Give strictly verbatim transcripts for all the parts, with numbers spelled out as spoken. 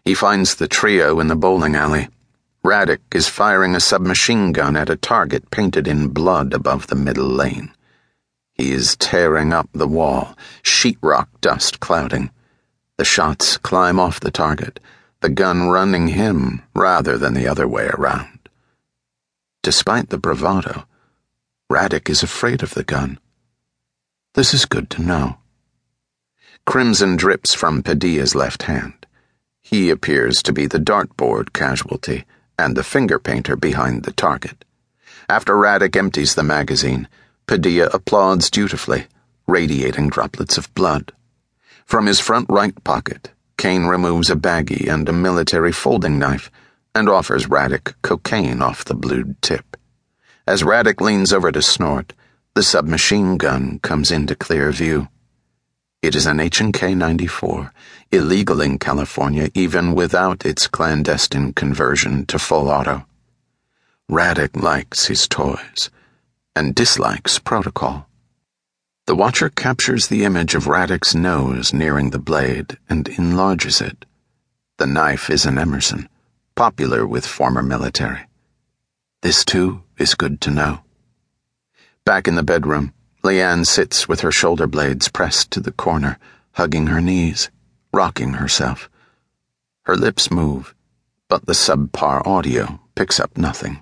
He finds the trio in the bowling alley. Radek is firing a submachine gun at a target painted in blood above the middle lane. He is tearing up the wall, sheetrock dust clouding. The shots climb off the target, the gun running him rather than the other way around. Despite the bravado, Radek is afraid of the gun. This is good to know. Crimson drips from Padilla's left hand. He appears to be the dartboard casualty and the finger painter behind the target. After Radek empties the magazine, Padilla applauds dutifully, radiating droplets of blood. From his front right pocket, Kane removes a baggie and a military folding knife and offers Radek cocaine off the blued tip. As Radek leans over to snort, the submachine gun comes into clear view. It is an H and K ninety-four, illegal in California even without its clandestine conversion to full auto. Radek likes his toys and dislikes protocol. The watcher captures the image of Radek's nose nearing the blade and enlarges it. The knife is an Emerson, popular with former military. This, too, is good to know. Back in the bedroom, Leanne sits with her shoulder blades pressed to the corner, hugging her knees, rocking herself. Her lips move, but the subpar audio picks up nothing.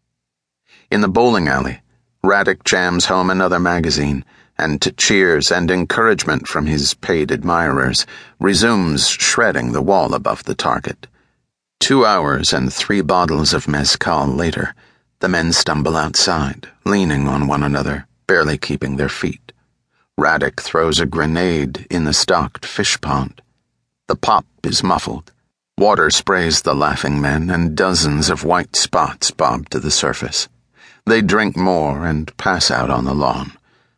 In the bowling alley, Radek jams home another magazine, and to cheers and encouragement from his paid admirers, resumes shredding the wall above the target. Two hours and three bottles of mezcal later, the men stumble outside, leaning on one another, barely keeping their feet. Radek throws a grenade in the stocked fish pond. The pop is muffled. Water sprays the laughing men, and dozens of white spots bob to the surface. They drink more and pass out on the lawn,